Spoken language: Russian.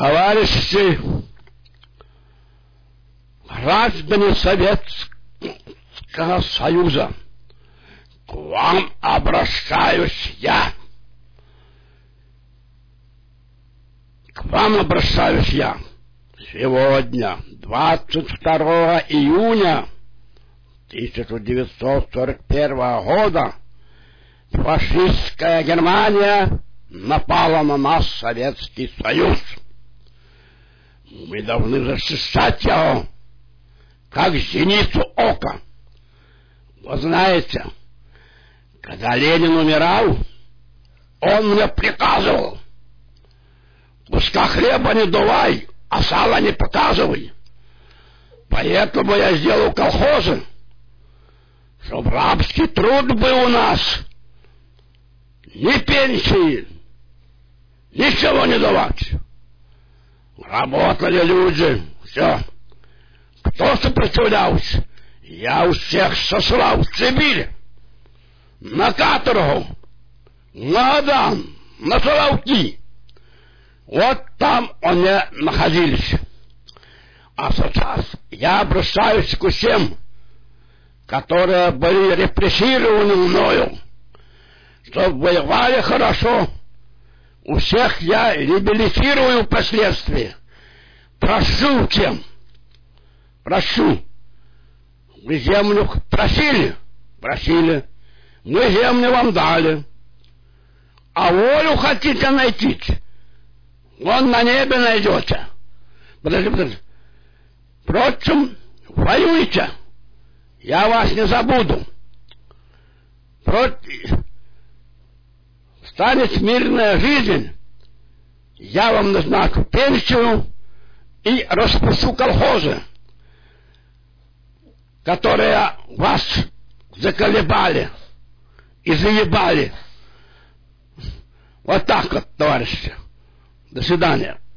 Товарищи, граждане Советского Союза, к вам обращаюсь я. К вам обращаюсь я. Сегодня, 22 июня 1941 года, фашистская Германия напала на наш Советский Союз. Мы должны защищать его, как зеницу ока. Вы знаете, когда Ленин умирал, он мне приказывал: куска хлеба не давай, а сала не показывай. Поэтому я сделал колхозы, чтобы рабский труд был у нас. Ни пенсии, ничего не давать. Работали люди, все. Кто сопротивлялся, я у всех сослал в Сибирь, на каторгу, на Адан, на Соловки. Вот там они находились. А сейчас я обращаюсь к всем, которые были репрессированы мною, чтобы воевали хорошо. У всех я реабилитирую впоследствии. Прошу всем, прошу. Вы землю просили? Просили. Мы землю вам дали. А волю хотите найти? Вон на небе найдете. Подожди. Впрочем, воюйте. Я вас не забуду. Станет мирная жизнь, я вам назначу пенсию и распущу колхозы, которые вас заколебали и заебали. Вот так вот, товарищи. До свидания.